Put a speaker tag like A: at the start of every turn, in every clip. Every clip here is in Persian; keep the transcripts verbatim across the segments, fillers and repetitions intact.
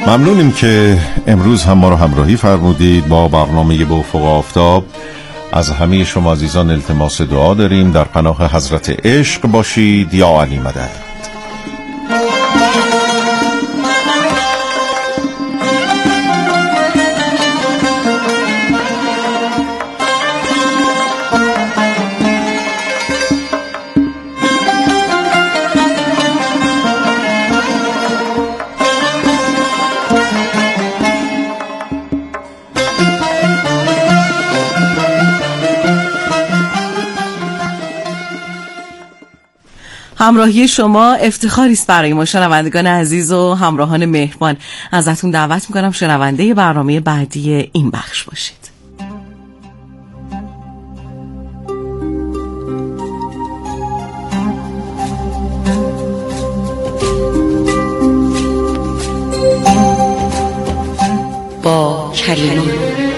A: ممنونیم که امروز هم ما رو همراهی فرمودید با برنامه با افق آفتاب. از همه شما عزیزان التماس دعا داریم در پناه حضرت عشق باشید یا علی مدد.
B: همراهی شما افتخاری است برای ما شنوندگان عزیز و همراهان مهربان. ازتون دعوت میکنم شنونده برنامه بعدی این بخش باشید. با کریمان.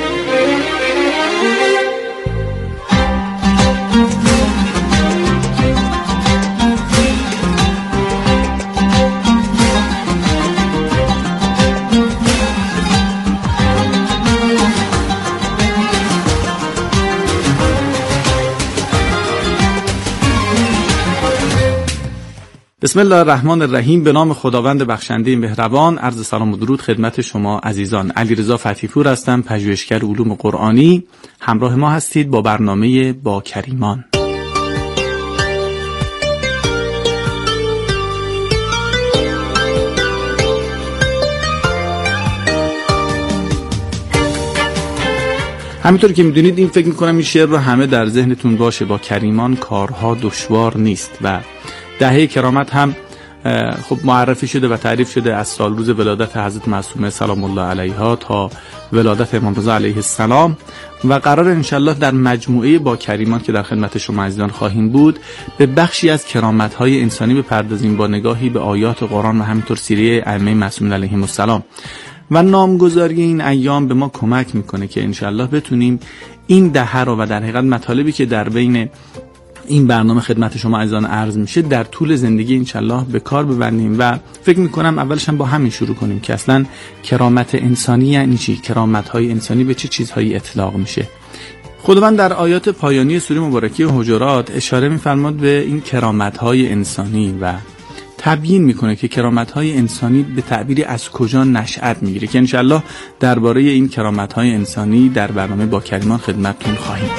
C: بسم الله الرحمن الرحیم. به نام خداوند بخشنده مهربان. عرض سلام و درود خدمت شما عزیزان. علیرضا فتی‌پور هستم، پژوهشگر علوم قرآنی. همراه ما هستید با برنامه با کریمان. همینطور که میدونید این فکر میکنم این شعر رو همه در ذهنتون باشه، با کریمان کارها دشوار نیست. و دهه کرامت هم خب معرفی شده و تعریف شده از سال روز ولادت حضرت معصومه سلام الله علیها تا ولادت امام رضا علیه السلام، و قرار انشالله در مجموعه با کریمان که در خدمت شما عزیزان خواهیم بود به بخشی از کرامت‌های انسانی بپردازیم با نگاهی به آیات قرآن و همینطور سیره ائمه معصومین علیهم السلام. و نامگذاری این ایام به ما کمک میکنه که انشالله بتونیم این دهه رو و در حقیقت مطالبی که در بین این برنامه خدمت شما عزیزان عرض میشه در طول زندگی انشالله به کار ببندیم. و فکر میکنم اولش هم با همین شروع کنیم که اصلا کرامت انسانی یعنی چی؟ کرامت های انسانی به چه چیزهایی اطلاق میشه؟ خداوند در آیات پایانی سوره مبارکه حجرات اشاره میفرماد به این کرامت های انسانی و تبیین میکنه که کرامت های انسانی به تعبیری از کجا نشأت میگیره که انشالله درباره این کرامت های انسانی در برنامه با کریمان خدمتتون خواهیم.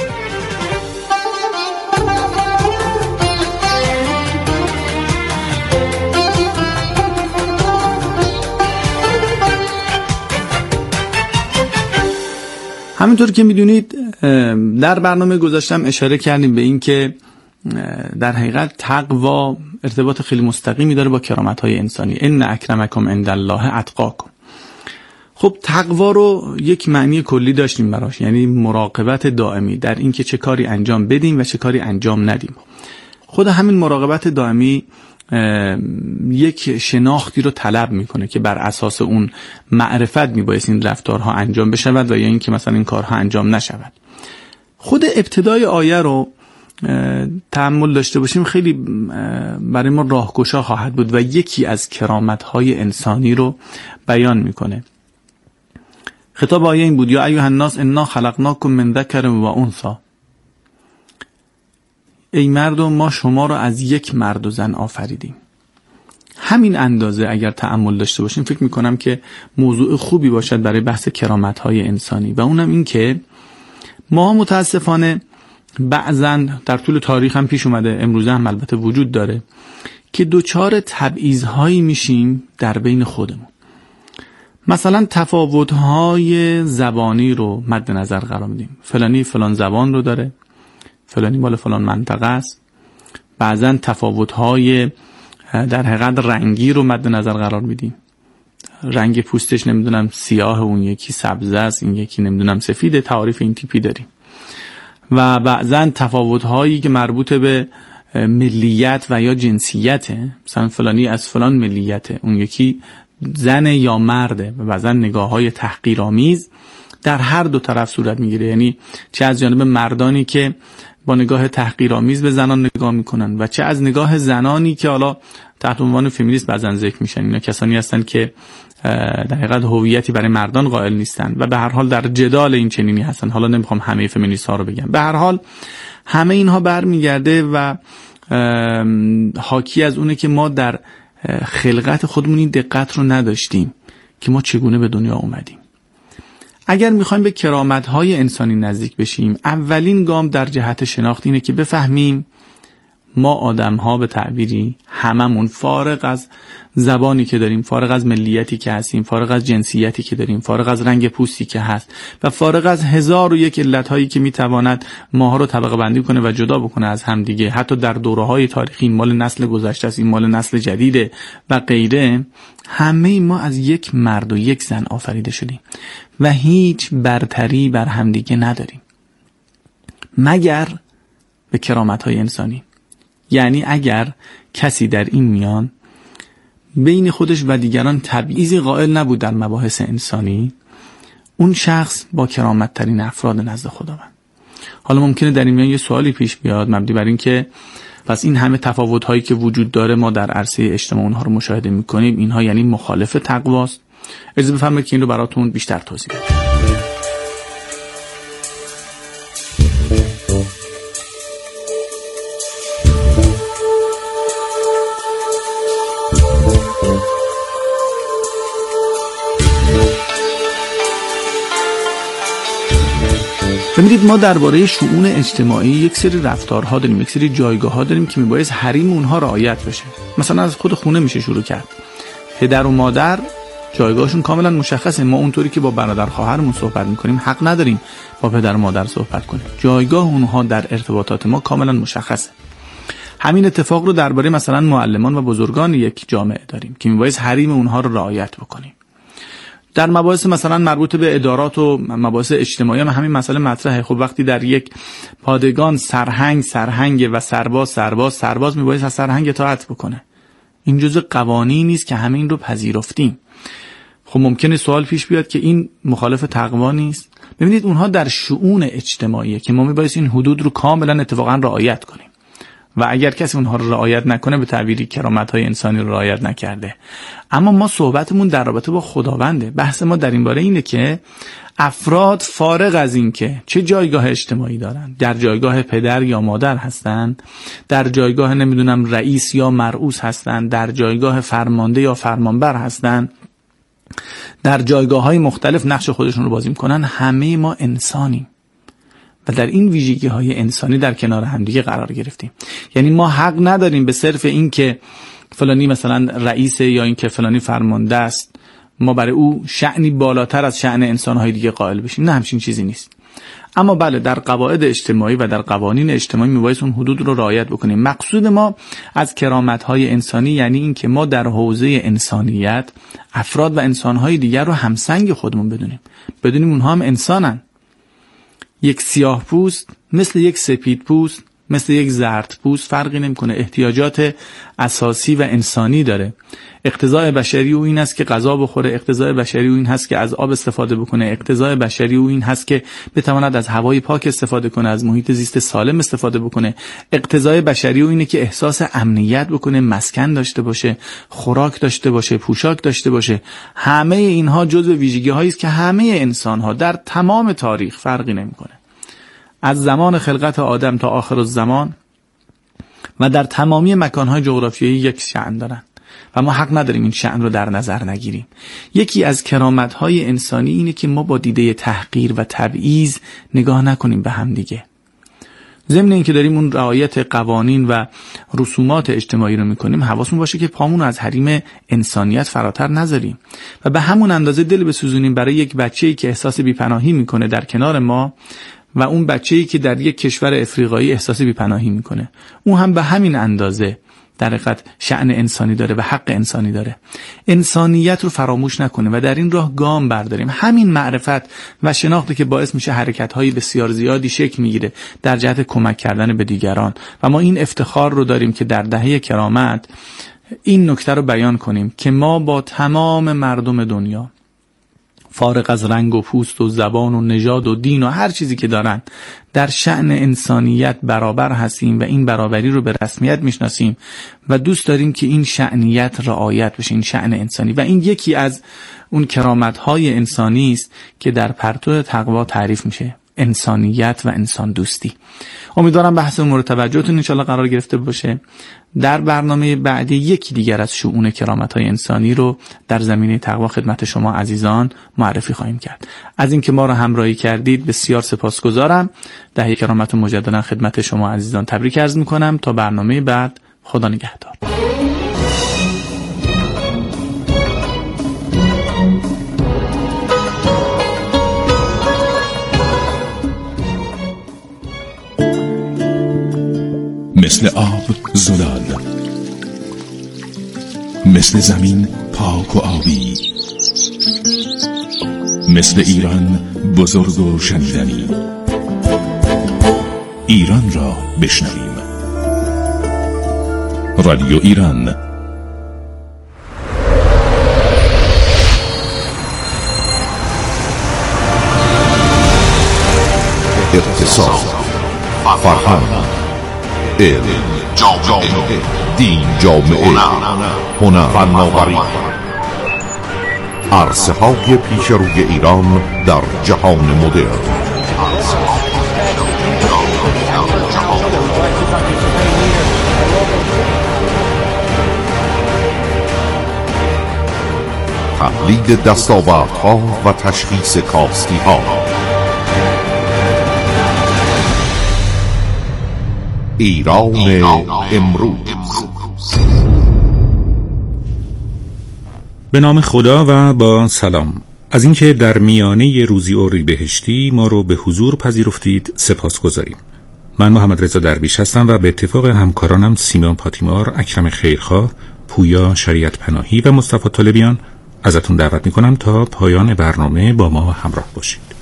C: همینطور که میدونید در برنامه گذاشتم اشاره کردیم به این که در حقیقت تقوا ارتباط خیلی مستقیمی داره با کرامت‌های انسانی. ان اکرمکم عند الله اتقاکم. خب تقوا رو یک معنی کلی داشتیم براش، یعنی مراقبت دائمی در این که چه کاری انجام بدیم و چه کاری انجام ندیم. خود همین مراقبت دائمی یک شناختی رو طلب میکنه که بر اساس اون معرفت میبایست این رفتارها انجام بشود و یا این که مثلا این کارها انجام نشود. خود ابتدای آیه رو تأمل داشته باشیم خیلی برای ما راهگشا خواهد بود و یکی از کرامت‌های انسانی رو بیان میکنه. خطاب آیه این بود: یا ایها الناس انا خلقناکم من ذکر و انثی. ای مردم ما شما رو از یک مرد و زن آفریدیم. همین اندازه اگر تأمل داشته باشیم فکر میکنم که موضوع خوبی باشد برای بحث کرامت‌های انسانی، و اونم این که ما متاسفانه بعضاً در طول تاریخ هم پیش اومده، امروزه هم البته وجود داره، که دوچار تبعیض‌هایی میشیم در بین خودمون. مثلا تفاوت‌های زبانی رو مد نظر قرار میدیم. فلانی فلان زبان رو داره، فلانی مال فلان منطقه است. بعضاً تفاوت‌های در حقیقت رنگی رو مد نظر قرار میدیم. رنگ پوستش نمیدونم سیاه، اون یکی سبز است، این یکی نمیدونم سفیده. تعاریف این تیپی داریم. و بعضاً تفاوت‌هایی که مربوط به ملیت و یا جنسیته، مثلا فلانی از فلان ملیته، اون یکی زن یا مرده، و بعضاً نگاه‌های تحقیرآمیز در هر دو طرف صورت میگیره. یعنی چه از جانب مردانی که با نگاه تحقیرآمیز به زنان نگاه میکنن و چه از نگاه زنانی که حالا تحت عنوان فمینیست بعضن ذکر میشن. اینا کسانی هستن که در حقیقت هویتی برای مردان قائل نیستن و به هر حال در جدال این چنینی هستن. حالا نمیخوام همه فمینیست ها رو بگم، به هر حال همه اینها برمیگرده و حاکی از اونه که ما در خلقت خودمون این دقت رو نداشتیم که ما چگونه به دنیا اومدیم. اگر میخوایم به کرامت‌های انسانی نزدیک بشیم، اولین گام در جهت شناخت اینه که بفهمیم ما آدم‌ها به تعبیری هممون فارغ از زبانی که داریم، فارغ از ملیتی که هستیم، فارغ از جنسیتی که داریم، فارغ از رنگ پوستی که هست و فارغ از هزار و یک علت‌هایی که میتواند ماها رو طبقه بندی کنه و جدا بکنه از هم دیگه، حتی در دوره‌های تاریخی مال نسل گذشته است، این مال نسل جدیده و غیره، همه ما از یک مرد و یک زن آفریده شدیم و هیچ برتری بر همدیگه نداریم مگر به کرامت‌های انسانی. یعنی اگر کسی در این میان بین خودش و دیگران تبعیضی قائل نبود در مباحث انسانی، اون شخص با کرامت ترین افراد نزد خداوند. حالا ممکنه در این میان یه سوالی پیش بیاد مبنی بر این که پس این همه تفاوت هایی که وجود داره ما در عرصه اجتماع اونها رو مشاهده میکنیم، اینها یعنی مخالف تقواست؟ اجازه بفرمایید که این رو براتون بیشتر توضیح بدم. ببینید ما درباره شؤون اجتماعی یک سری رفتارها داریم، یک سری جایگاه‌ها داریم که میبایست حریم اونها رعایت بشه. مثلا از خود خونه میشه شروع کرد. پدر و مادر جایگاهشون کاملا مشخصه. ما اونطوری که با برادر خواهرمون صحبت میکنیم حق نداریم با پدر و مادر صحبت کنیم. جایگاه اونها در ارتباطات ما کاملا مشخصه. همین اتفاق رو درباره مثلا معلمان و بزرگان یک جامعه داریم که میبایست حریم اونها رو رعایت بکنیم. در مباحث مثلا مربوط به ادارات و مباحث اجتماعی هم همین مسئله مطرحه. خب وقتی در یک پادگان سرهنگ سرهنگ و سرباز سرباز سرباز میبایست از سرهنگ اطاعت بکنه. این جزء قوانینی نیست که همه این رو پذیرفتیم. خب ممکنه سوال پیش بیاد که این مخالف تقوا نیست؟ ببینید اونها در شؤون اجتماعیه که ما میبایست این حدود رو کاملا اتفاقا رعایت کنیم و اگر کسی اونها رو رعایت نکنه به تعبیری کرامت‌های انسانی رو رعایت نکرده. اما ما صحبتمون در رابطه با خداونده. بحث ما در این باره اینه که افراد فارغ از این که چه جایگاه اجتماعی دارن، در جایگاه پدر یا مادر هستن، در جایگاه نمیدونم رئیس یا مرئوس هستن، در جایگاه فرمانده یا فرمانبر هستن، در جایگاه‌های مختلف نقش خودشون رو بازی می‌کنن، همه ما انسانیم و در این ویژگی های انسانی در کنار همدیگه قرار گرفتیم. یعنی ما حق نداریم به صرف این که فلانی مثلا رئیس یا این که فلانی فرمانده است ما برای او شأنی بالاتر از شأن انسان‌های دیگه قائل بشیم. نه، همچین چیزی نیست. اما بله در قواعد اجتماعی و در قوانین اجتماعی میبایست اون حدود رو رعایت بکنیم. مقصود ما از کرامت‌های انسانی یعنی این که ما در حوزه انسانیت افراد و انسان‌های دیگر رو همسنگ خودمون بدونیم. بدونیم اونها هم انسانن. یک سیاه پوست مثل یک سپید پوست مثل یک زرد پوست فرقی نمیکنه، احتیاجات اساسی و انسانی داره. اقتضای بشری او این است که غذا بخوره، اقتضای بشری او این هست که از آب استفاده بکنه، اقتضای بشری او این هست که بتواند از هوای پاک استفاده کنه، از محیط زیست سالم استفاده بکنه، اقتضای بشری او اینه که احساس امنیت بکنه، مسکن داشته باشه، خوراک داشته باشه، پوشاک داشته باشه. همه اینها جزو ویژگی‌هایی است که همه انسان‌ها در تمام تاریخ فرقی نمیکنه، از زمان خلقت آدم تا آخر الزمان و در تمامی مکان‌های جغرافیایی یک شأن دارن و ما حق نداریم این شأن رو در نظر نگیریم. یکی از کرامت‌های انسانی اینه که ما با دیده تحقیر و تبعیض نگاه نکنیم به هم دیگه. ضمن این که داریم اون رعایت قوانین و رسومات اجتماعی رو میکنیم، حواسمون باشه که پامون رو از حریم انسانیت فراتر نذاریم و به همون اندازه دل بسوزونیم برای یک بچه‌ای که احساس بی‌پناهی میکنه در کنار ما و اون بچه‌ای که در یک کشور افریقایی احساس بی‌پناهی میکنه. اون هم به همین اندازه در حقیقت شأن انسانی داره و حق انسانی داره. انسانیت رو فراموش نکنه و در این راه گام برداریم. همین معرفت و شناختی که باعث میشه حرکت‌های بسیار زیادی شکل میگیره در جهت کمک کردن به دیگران و ما این افتخار رو داریم که در دهه کرامت این نکته رو بیان کنیم که ما با تمام مردم دنیا فارغ از رنگ و پوست و زبان و نژاد و دین و هر چیزی که دارن در شأن انسانیت برابر هستیم و این برابری رو به رسمیت میشناسیم و دوست داریم که این شأنیت رعایت بشه، این شأن انسانی. و این یکی از اون کرامت‌های انسانی است که در پرتو تقوا تعریف میشه، انسانیت و انسان دوستی. امیدوارم بحث مورد توجهتون انشالله قرار گرفته باشه. در برنامه بعدی یکی دیگر از شؤون کرامت‌های انسانی رو در زمینه تقوا خدمت شما عزیزان معرفی خواهیم کرد. از اینکه ما رو همراهی کردید بسیار سپاسگزارم. دهه کرامت مجددا خدمت شما عزیزان تبریک عرض می‌کنم. تا برنامه بعد، خدا نگهدار.
D: مثل آب زلال، مثل زمین پاک و آبی، مثل ایران بزرگ و شنیدنی. ایران را بشنویم. رادیو ایران.
A: اقتصاد، فرهنگ، علم، جامعه، دین، جامعه، هنر، فناوری، عرصه های پیش روی ایران در جهان مدرن. تحلیل دستاوردها و تشخیص کاستی ها. ایران امروز.
E: به نام خدا و با سلام. از اینکه در میانه روزی اردیبهشتی ما رو به حضور پذیرفتید سپاسگزاریم. من محمد رضا درویش هستم و به اتفاق همکارانم سینا پاتیمار، اکرم خیرخواه، پویا شریعت پناهی و مصطفی طالبیان ازتون دعوت میکنم تا پایان برنامه با ما همراه باشید.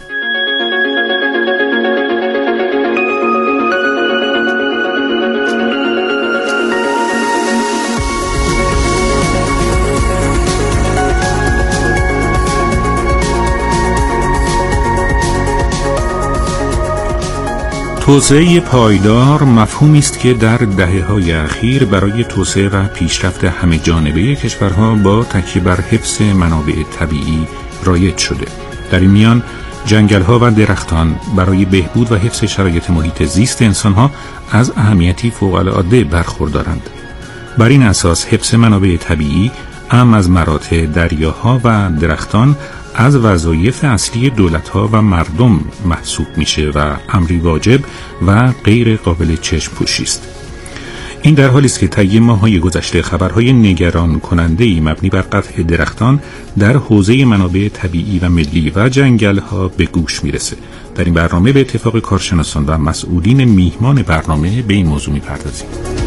E: توسعه پایدار مفهومی است که در دهه‌های اخیر برای توسعه و پیشرفت همه جانبه کشورها با تکیه بر حفظ منابع طبیعی رایج شده. در این میان جنگل‌ها و درختان برای بهبود و حفظ شرایط محیط زیست انسان‌ها از اهمیتی فوق‌العاده برخوردارند. بر این اساس حفظ منابع طبیعی، اهم از مراتع دریاها و درختان، از وظایف اصلی دولت‌ها و مردم محسوب میشه و امری واجب و غیر قابل چشم پوشی است. این در حالی است که طی ماه‌های گذشته خبرهای نگران کننده‌ای مبنی بر قطع درختان در حوزه منابع طبیعی و ملی و جنگل‌ها به گوش میرسه. در این برنامه به اتفاق کارشناسان و مسئولین میهمان برنامه به این موضوع میپردازیم.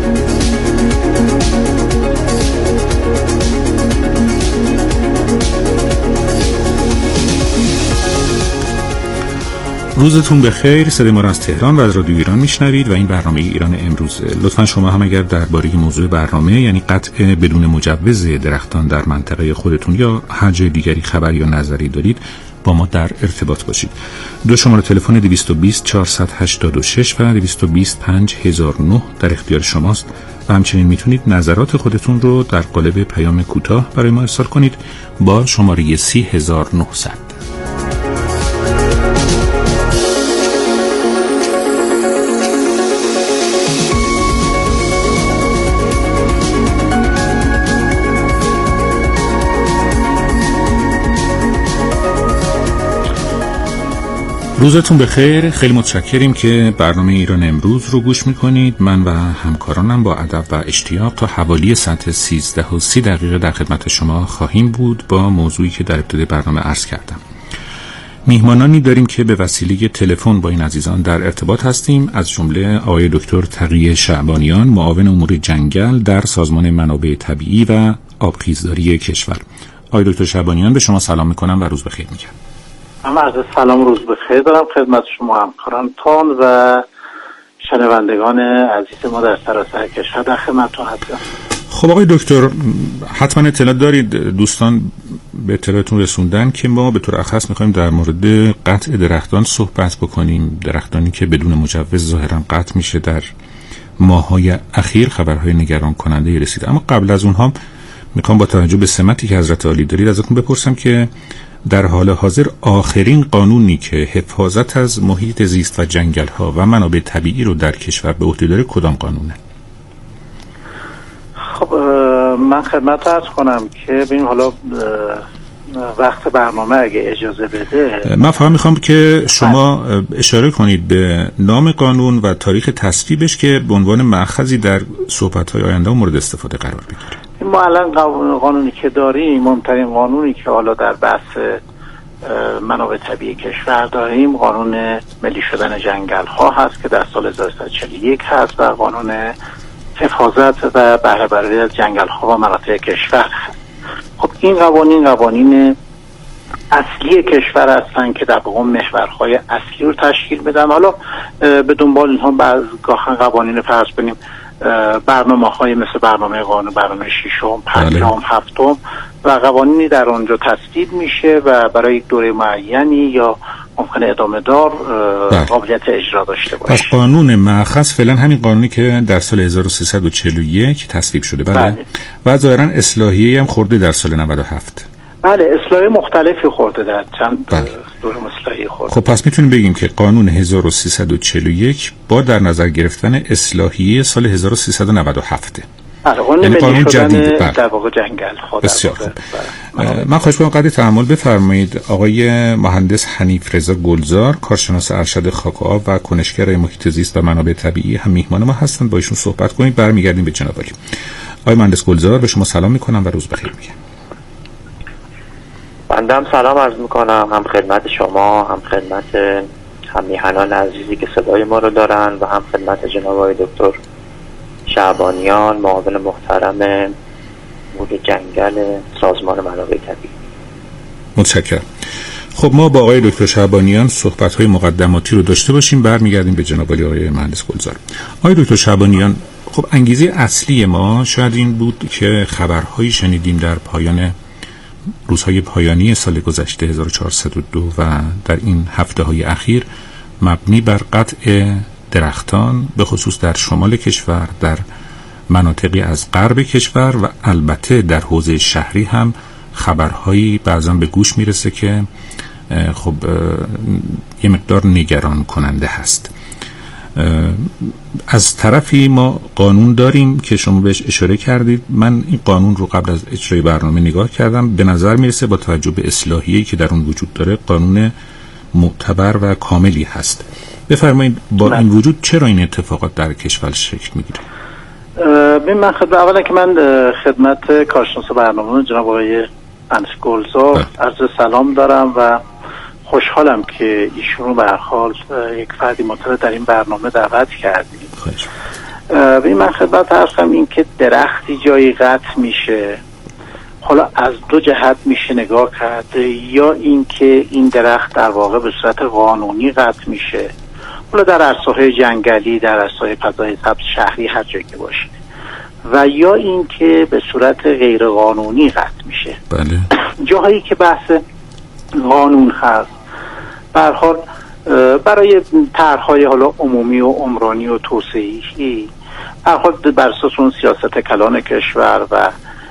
E: روزتون بخیر. صدای ما را از تهران و از رادیو ایران میشنوید و این برنامه ایران امروز. لطفا شما هم اگر درباره موضوع برنامه یعنی قطع بدون مجوز درختان در منطقه خودتون یا هر جای دیگری خبر یا نظری دارید با ما در ارتباط باشید. دو شماره تلفن دویست و بیست چهارصد و هشتاد و شش و دویست و بیست پنج هزار و نه در اختیار شماست و همچنین میتونید نظرات خودتون رو در قالب پیام کوتاه برای ما ارسال کنید با شماره سی هزار و نهصد. روزتون بخیر. خیلی متشکریم که برنامه ایران امروز رو گوش میکنید. من و همکارانم با ادب و اشتیاق تا حوالی ساعت سیزده و سی دقیقه در خدمت شما خواهیم بود با موضوعی که در ابتدای برنامه عرض کردم. میهمانانی داریم که به وسیله تلفن با این عزیزان در ارتباط هستیم، از جمله آقای دکتر تقی شعبانیان، معاون امور جنگل در سازمان منابع طبیعی و آبخیزداری کشور. آقای دکتر شعبانیان، به شما سلام میکنم و روز بخیر میگم.
F: من عرض سلام روز بخیر دارم خدمت شما همکارانتان و شنوندگان عزیز ما در سراسر کشور. در خدمتتون هستم.
E: خب آقای دکتر، حتما اطلاع دارید، دوستان به اطلاعتون رسوندن که ما به طور اخص میخوایم در مورد قطع درختان صحبت بکنیم، درختانی که بدون مجوز ظاهرا قطع میشه. در ماه‌های اخیر خبرهای نگران کننده رسید، اما قبل از اونها میخوام با توجه به سمتی که حضرت عالی دارید ازتون بپرسم که در حال حاضر آخرین قانونی که حفاظت از محیط زیست و جنگل‌ها و منابع طبیعی رو در کشور به عهده داره کدام قانونه؟
F: خب من خدمت عرض کنم که ببین حالا وقت برنامه اگه اجازه بده
E: من فقط میخوام که شما اشاره کنید به نام قانون و تاریخ تصویبش که به عنوان مأخذی در صحبت‌های آینده و مورد استفاده قرار بگیره.
F: ما الان قانونی که داریم، مهمترین قانونی که حالا در بحث منابع طبیعی کشور داریم، قانون ملی شدن جنگل ها هست که در سال هزار و سیصد و چهل و یک هست و قانون حفاظت و بهره برداری از جنگل ها و مناطق کشور هست. خب این قوانین قوانین اصلی کشور هستن که در واقع محورهای اصلی رو تشکیل بدن. حالا به دنبال اینها بعض گاهن قوانین فرض کنیم برنامه های مثل برنامه قانون برنامه ششم، پنجم، هفتم و قوانینی در آنجا تصویب میشه و برای یک دوره معینی یا ممکنه ادامه دار قابلیت اجرا داشته باشه.
E: پس قانون مأخذ فعلا همین قانونی که در سال هزار و سیصد و چهل و یک تصویب شده. بله. بله. و ظاهرا اصلاحیه‌ای هم خورده در سال نود و هفت.
F: بله، اصلاحی مختلفی خورده در چند بله. دوره اصلاحی خورده.
E: خب پس میتونیم بگیم که قانون هزار و سیصد و چهل و یک با در نظر گرفتن اصلاحیه سال هزار و سیصد و نود و هفت.
F: بله، قانون
E: یعنی قانون جدید
F: در واقع جنگل ها.
E: بسیار خوب. من خواهش می‌کنم قدری تحمل بفرمایید. آقای مهندس حنیف رضا گلزار، کارشناس ارشد خاک و آب و کنشگر محیط زیست و منابع طبیعی، هم میهمان ما هستند. با ایشون صحبت کنید، برمیگردیم به جناب عالی. آقای مهندس گلزار، به شما سلام میکنم و روز بخیر میگم.
G: بنده هم سلام عرض میکنم، هم خدمت شما، هم خدمت هم میهنان عزیزی که صدای ما رو دارن و هم خدمت جناب آقای دکتر شعبانیان، معاون محترم مدیر جنگل سازمان منابع طبیعی.
E: متشکرم. خب ما با آقای دکتر شعبانیان صحبت‌های مقدماتی رو داشته باشیم، برمیگردیم به جناب عالی آقای مهندس گلزار. آقای دکتر شعبانیان، خب انگیزه اصلی ما شاید این بود که خبرهایی شنیدیم در پایان روزهای پایانی سال گذشته هزار و چهارصد و دو و در این هفته‌های اخیر مبنی بر قطع درختان به خصوص در شمال کشور، در مناطقی از غرب کشور و البته در حوزه شهری هم خبرهایی بعضا به گوش میرسه که خب یه مقدار نگران کننده هست. از طرفی ما قانون داریم که شما بهش اشاره کردید. من این قانون رو قبل از اجرای برنامه نگاه کردم، به نظر میرسه با توجه به اصلاحیه‌ای که در اون وجود داره قانون معتبر و کاملی هست. بفرمایید با این وجود چرا این اتفاقات در کشور شکل میگیره؟
F: ببین من خدمت اولا که من خدمت کارشناس برنامه جناب آقای مهندس گلزار عرض سلام دارم و خوشحالم که ایشون رو به هر حال یک فردی معتبر در این برنامه دعوت کردیم. ببین من خدمت هستم این که درختی جایی قطع میشه، حالا از دو جهت میشه نگاه کرد، یا این که این درخت در واقع به صورت قانونی قطع میشه، حالا در عرصه‌های جنگلی، در عرصه‌های فضای سبز شهری، هر جایی که باشه، و یا این که به صورت غیر قانونی قطع میشه.
E: بله.
F: جاهایی که بحث قانون هست به هر حال برای طرح‌های حالا عمومی و عمرانی و توسعه‌ای به هر حال بر اساس اون سیاست کلان کشور و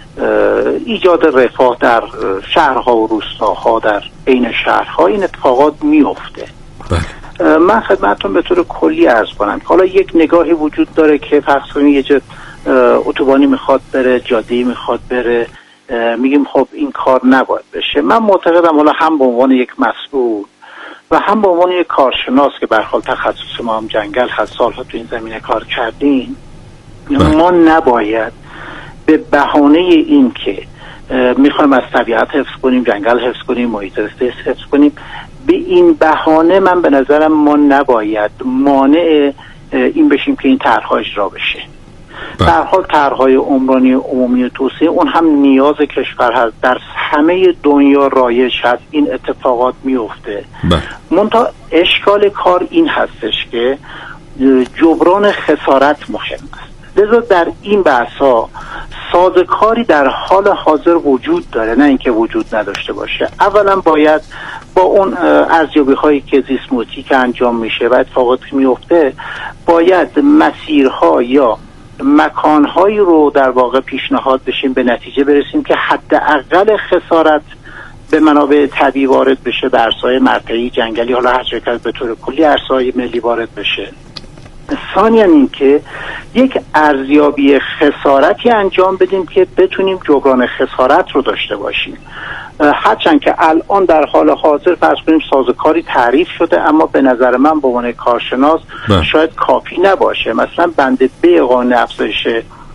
F: ایجاد رفاه در شهرها و روستاها، در بین شهرها این اتفاقات میفته.
E: بله.
F: من خدمتتون به طور کلی عرض کنم که حالا یک نگاهی وجود داره که فرض کنید یه جا اتوبانی میخواد بره، جاده‌ای میخواد بره، میگیم خب این کار نباید بشه. من معتقدم حالا هم به عنوان یک مسئول و هم به عنوان یک کارشناس که به هر حال تخصص ما هم جنگل هست، سالها تو این زمینه کار کردیم، ما نباید به بهانه این که میخوایم از طبیعت حفظ کنیم، جنگل حفظ کنیم، محیط زیست حفظ کنیم، به این بهانه من به نظرم ما نباید مانع این بشیم که این طرح‌ها اجرا بشه. در حال طرح‌های عمرانی عمومی توسعه اون هم نیاز کشور هست، در همه دنیا رایج هست، این اتفاقات میفته. منتها اشکال کار این هستش که جبران خسارت مهم است. لذا در این بحث‌ها سازوکاری در حال حاضر وجود داره، نه اینکه وجود نداشته باشه. اولا باید با اون ارزیابی هایی که زیست محیطی که انجام میشه و اتفاقاتی میفته، باید مسیرها یا مکانهایی رو در واقع پیشنهاد بشیم، به نتیجه برسیم که حداقل خسارت به منابع طبیعی وارد بشه، به ارزهای مرتعی جنگلی، حالا هر شکل به طور کلی ارزهای ملی وارد بشه. ثانیاً این که یک ارزیابی خسارتی انجام بدیم که بتونیم جبران خسارت رو داشته باشیم. هرچند که الان در حال حاضر فرض کنیم سازوکاری تعریف شده، اما به نظر من به عنوان کارشناس ده. شاید کافی نباشه. مثلا بند ب قانون افزایش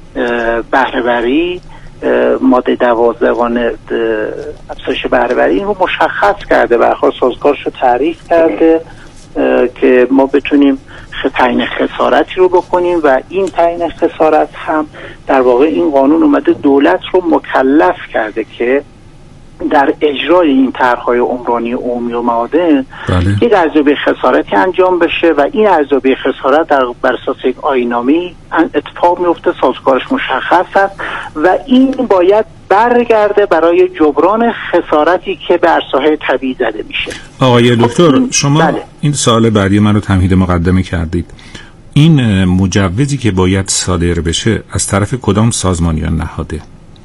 F: بهره‌وری ماده دوازده قانون افزایش بهره‌وری این رو مشخص کرده، به هر حال سازوکارش رو تعریف کرده که ما بتونیم تعیین خسارتی رو بکنیم و این تعیین خسارت هم در واقع این قانون اومده دولت رو مکلف کرده که در اجرای این طرح‌های عمرانی عمومی و معادن بله. یک ارزیابی خسارتی انجام بشه و این ارزیابی خسارت در بر اساس یک آیین‌نامه‌ای اتفاق میفته، سازوکارش مشخص است و این باید برگرده برای جبران خسارتی که به ارزهای طبیعی زده میشه.
E: آقای دکتر
F: این
E: شما
F: بله.
E: این سوال بعدی من رو تمهید مقدمه کردید. این مجوزی که باید صادر بشه از طرف کدام سازمان یا نهاده؟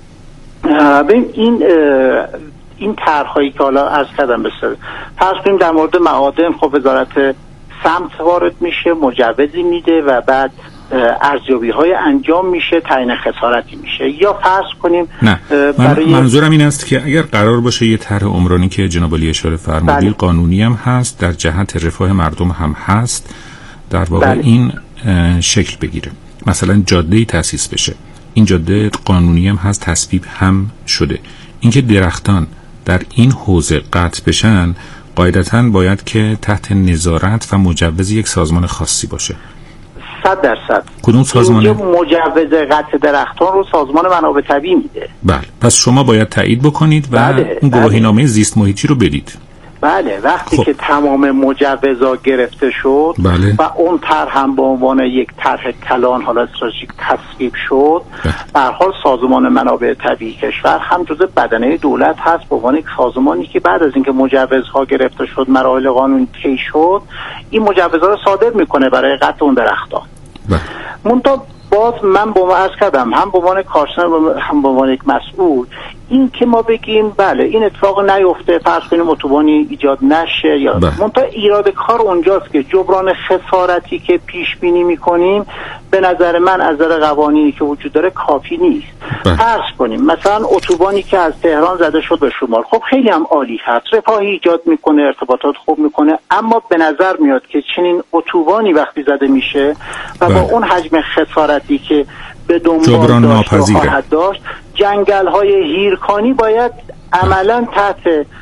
F: ببین این این طرح‌هایی که حالا عرض کردم بسیار فرض کنیم در مورد معادن خب وزارت سمت وارد میشه، مجوزی میده و بعد ارزیابی‌های انجام میشه، تعیین خسارتی میشه. یا فرض کنیم
E: نه برای من منظورم این است که اگر قرار باشه یه طرح عمرانی که جناب عالی اشاره فرمودید بله. قانونی هم هست، در جهت رفاه مردم هم هست، در واقع بله. این شکل بگیره، مثلا جاده‌ای تأسیس بشه، این جاده قانونی هم هست، تصویب هم شده، اینکه درختان در این حوزه قطع بشن قاعدتاً باید که تحت نظارت و مجوز یک سازمان خاصی باشه.
F: صد درصد.
E: کدوم سازمان؟
F: مجوز قطع درختان رو سازمان منابع طبیعی میده.
E: بله. پس شما باید تایید بکنید و
F: بله.
E: اون گواهینامه زیست محیطی رو بدید.
F: بله. وقتی
E: خب.
F: که تمام مجوزا گرفته شد
E: بله.
F: و اون طرح هم به عنوان یک طرح کلان حالا استراتژیک تصویب شد، به هر حال سازمان منابع طبیعی کشور هم جزء بدنه دولت هست به عنوان یک سازمانی که بعد از اینکه مجوزها گرفته شد، مراحل قانونی طی شد، این مجوزها رو صادر میکنه برای قطع اون درختان.
E: بله.
F: منتها باز من با ما عرض کردم، هم به عنوان کارشناس هم به عنوان یک مسئول، این که ما بگیم بله این اتفاق نیفته، فرض کنیم اتوبانی ایجاد نشه یا منتها ایراد کار اونجاست که جبران خسارتی که پیش بینی میکنیم به نظر من از نظر قوانینی که وجود داره کافی نیست. فرض کنیم مثلا اتوبانی که از تهران زده شد به شمال، خب خیلی هم عالی هست، رفاهی ایجاد میکنه، ارتباطات خوب میکنه، اما به نظر میاد که چنین اتوبانی وقتی زده میشه و با اون حجم خسارتی که به دنبال داشت و خواهد داشت، جنگل های هیرکانی باید عملا تحت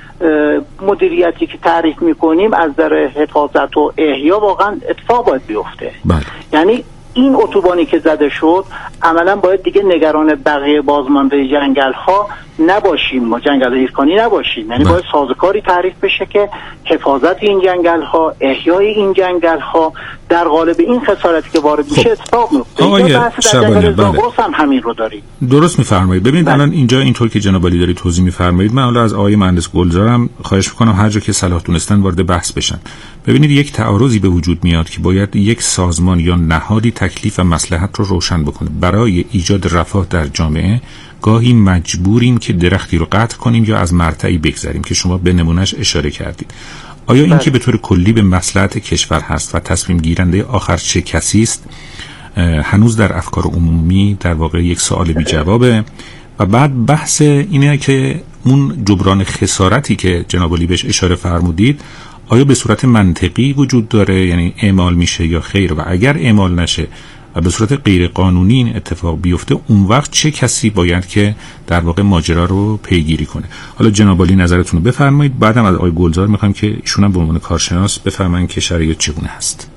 F: مدیریتی که تعریف میکنیم از نظر حفاظت و احیا واقعا اتفاق باید بیفته.
E: بله.
F: یعنی این اتوبانی که زده شد عملا باید دیگه نگران بقیه بازمانده جنگل ها نباشیم، ما جنگل هیرکانی نباشیم، یعنی باید سازوکاری تعریف بشه که حفاظت این جنگل ها، احیای این جنگل ها در قالب این خسارتی که وارد میشه اتفاق میفته.
E: آقای شعبانی بله.
F: هم همین رو داریم.
E: درست میفرمایید. ببینید بله. الان اینجا اینطور که جناب عالی دارید توضیح میفرمایید، من حالا از آقای مهندس گلزارم خواهش میکنم هر جا که صلاح دونستن وارد بحث بشن. ببینید یک تعارضی به وجود میاد که باید یک سازمان یا نهادی تکلیف و مصلحت رو روشن بکنه. برای ایجاد رفاه در جامعه گاهی مجبوریم که درختی رو قطع کنیم یا از مرتعی بگذریم که شما به نمونهش اشاره کردید. آیا این که به طور کلی به مصلحت کشور هست و تصمیم گیرنده آخر چه کسی است هنوز در افکار عمومی در واقع یک سوال بی جوابه؟ و بعد بحث اینه که اون جبران خسارتی که جناب عالی بهش اشاره فرمودید آیا به صورت منطقی وجود داره، یعنی اعمال میشه یا خیر، و اگر اعمال نشه و به صورت غیر قانونی این اتفاق بیفته اون وقت چه کسی باید که در واقع ماجرا رو پیگیری کنه؟ حالا جناب عالی نظرتون رو بفرمایید، بعدم از آقای گلزار میخوام که ایشون هم به عنوان کارشناس بفرمایید که شرایط چگونه هست.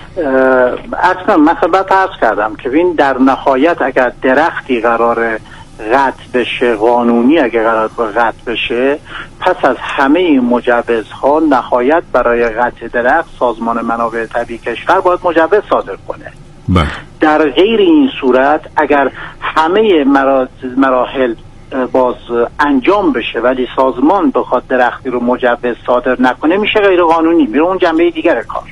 F: اصلا من خدمت عرض کردم که این در نهایت اگر درختی قرار قطع بشه، قانونی اگر قرار قطع بشه، پس از همه این مجوزها نهایت برای قطع درخت سازمان منابع طبیعی کشور باید مجوز صادر کنه.
E: بله.
F: در غیر این صورت اگر همه مراحل باز انجام بشه ولی سازمان بخواد درختی رو مجوز صادر نکنه، میشه غیر قانونی، میره اون جنبه دیگر کار.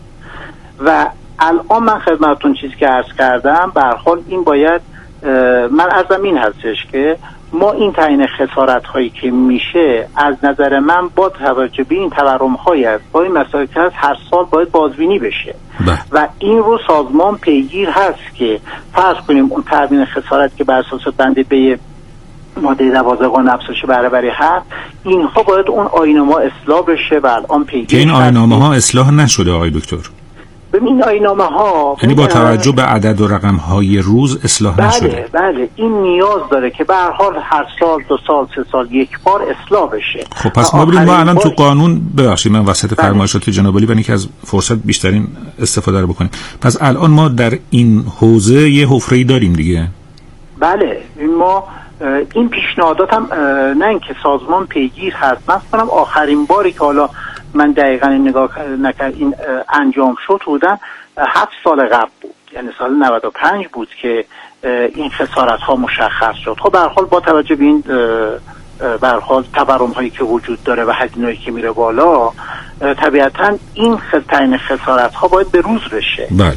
F: و الان من خدمتتون چیزی که عرض کردم به هر حال این باید من عرضم این هستش که ما این تعیین خسارت هایی که میشه از نظر من با توجه به این تورم هایی است با این مسائل که هست هر سال باید بازبینی بشه
E: ده.
F: و این رو سازمان پیگیر هست که فرض کنیم اون تعیین خسارت که بر اساس بنده به ماده دوازده قانون افزایش بهره‌وری هست، اینها باید اون آیین‌نامه اصلاح بشه و الان پیگیر
E: که این آیین‌نامه ها اصلاح نشده آقای دکتر.
F: ببین این آیین‌نامه ها
E: یعنی با توجه به عدد و رقم های روز اصلاح
F: بله
E: نشده.
F: بله این نیاز داره که به هر حال هر سال دو سال سه سال یک بار اصلاح بشه.
E: خب پس ما ببینیم ما الان تو قانون، ببخشید من وسط فرمایشات جناب عالی، برای اینکه از فرصت بیشترین استفاده رو بکنیم، پس الان ما در این حوزه یه حفره‌ای داریم دیگه.
F: بله ما این پیشنهادات هم نه اینکه سازمان پیگیر هست، من فکر کنم آخرین باری که حالا من دقیقاً نگاه نکرد این انجام شد بودن هفت سال قبل بود، یعنی سال نود و پنج بود که این خسارت ها مشخص شد. خب به هر حال با توجه به این به هر حال تورم هایی که وجود داره و هزینه‌ای که میره بالا، طبیعتاً این تعیین خسارت ها باید به روز بشه.
E: بله.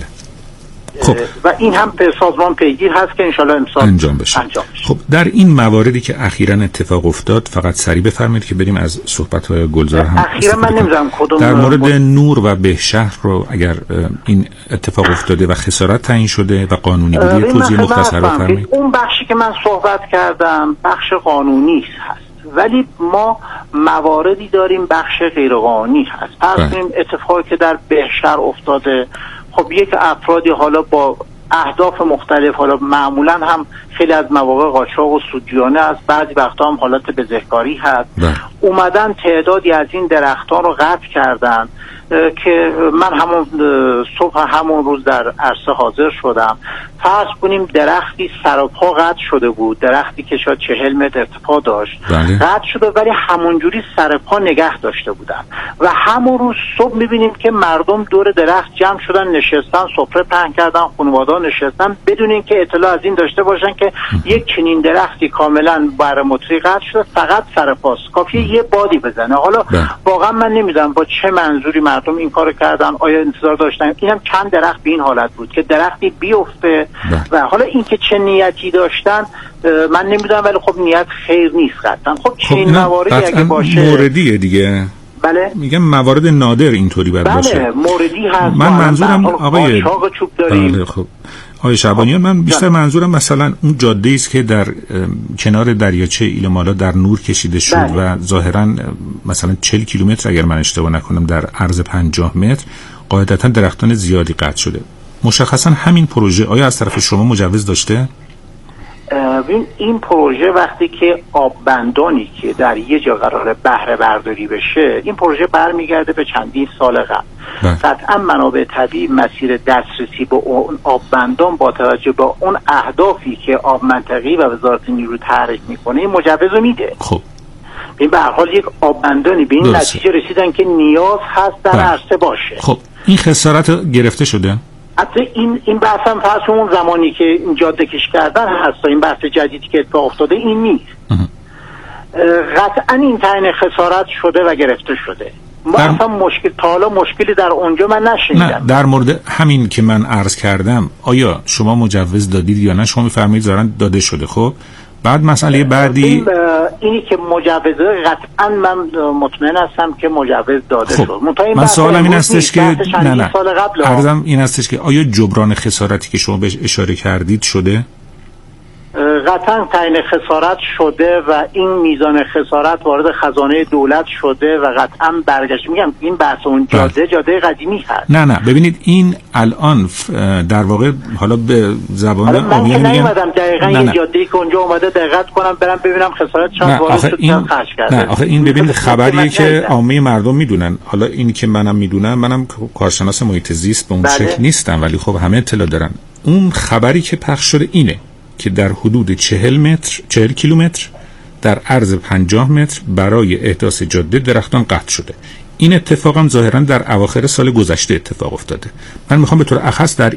E: خب
F: و این هم به سازمان پیگیر هست که انشالله امسال
E: انجام بشه.
F: انجام بشه.
E: خب در این مواردی که اخیراً اتفاق افتاد فقط سریع بفرمایید که بریم از صحبت‌های گلزار هم
F: اخیراً من نمی‌دونم کدوم
E: در مورد
F: بود.
E: نور و بهشهر رو اگر این اتفاق افتاده و خسارت تعیین شده و قانونی بوده توضیح مختصر بفرمایید.
F: اون بخشی که من صحبت کردم بخش قانونی هست ولی ما مواردی داریم بخش غیر قانونی هست. فرض کنیم اتفاقی که در بهشهر افتاده، خب یک افرادی حالا با اهداف مختلف، حالا معمولا هم خیلی از مواقع قاچاق و سودجویانه است، بعضی وقتا هم حالت بزهکاری هست، اومدن تعدادی از این درختان رو قطع کردن که من همون صبح همون روز در عرصه حاضر شدم. فرض کنیم درختی سر و پا قطع شده بود، درختی که شاید چهل متر ارتفاع داشت
E: بله.
F: قطع شده ولی همونجوری سر پا نگه داشته بودن و همون روز صبح میبینیم که مردم دور درخت جمع شدن، نشستن، سفره پهن کردن، خانواده‌ها نشستن بدون اینکه اطلاع از این داشته باشن که یک چنین درختی کاملا بر متری قطع شده، فقط سر پاست، کافیه یه بادی بزنه. حالا
E: بله.
F: واقعا من نمیدونم با چه منظوری مردم این کارو کردن، آیا انتظار داشتن؟ اینم چند درخت به این حالت بود که درختی بیفته و حالا اینکه چه نیتی داشتن من نمیدونم، ولی خب نیت خیر نیست قطعا. خب چنین مواردی اگه باشه
E: موردیه دیگه.
F: بله
E: میگم موارد نادر اینطوری باید
F: بله
E: باشه.
F: بله موردی هست.
E: من منظورم آقای
F: قاچاق چوب داریم.
E: بله خب آقای شعبانیان، من بیشتر
F: جان.
E: منظورم مثلا اون جاده است که در کنار دریاچه ایلمالا در نور کشیده شد
F: بله.
E: و ظاهرا مثلا چهل کیلومتر اگر من اشتباه نکنم در عرض پنجاه متر قاعدتا درختان زیادی قطع شده. مشخصا همین پروژه آیا از طرف شما مجوز داشته؟
F: این این پروژه وقتی که آببندانی که در یه جا قراره بهره برداری بشه، این پروژه برمیگرده به چندین سال قبل. قطعا منابع طبیعی مسیر دسترسی به اون آببندان با توجه به اون اهدافی که آب منطقی و وزارت نیرو تعریف میکنه این مجوز رو میده.
E: خب
F: این به هر حال یک آببندانی به این
E: درسته.
F: نتیجه رسیدن که نیاز هست در عرصه باشه.
E: خب این خسارت گرفته شده؟
F: حتی این این بحث هم فرض اون زمانی که این جاده کش کردن هست، این بحث جدیدی که اتفاق افتاده این نیست. قطعا این تعیین خسارت شده و گرفته شده. ما
E: در...
F: اصلا مشکل تا حالا مشکلی در اونجا من نشنیدم.
E: نه در مورد همین که من عرض کردم آیا شما مجوز دادید یا نه؟ شما میفرمایید ظاهرا داده شده. خب بعد مسئله بعدی
F: این اینی که مجوزه قطعا من مطمئن هستم که مجوز داده
E: خب.
F: شد.
E: من سوالم این هستش که نه نه عرضم این هستش که آیا جبران خسارتی که شما بهش اشاره کردید شده؟
F: قطعا تعیین خسارت شده و این میزان خسارت وارد خزانه دولت شده و قطعا برگشت. میگم این بحث اون جاده جاده قدیمی هست.
E: نه نه ببینید این الان در واقع حالا به زبان
F: عامیانه میگم من نیومدم دقیقاً یه جاده‌ای که اونجا اومده دقت کنم برم ببینم خسارت چند وارد شد چند خرج کرده.
E: نه آخه این ببینید خبریه که عامه مردم میدونن. حالا اینی که منم میدونم، منم کارشناس محیط زیست به اون شکل نیستم ولی خب همه اطلاع دارن. اون خبری که پخش شده اینه که در حدود چهل متر چهل کیلومتر در عرض پنجاه متر برای احداث جاده درختان قطع شده. این اتفاق هم ظاهرا در اواخر سال گذشته اتفاق افتاده. من میخوام به طور اخص در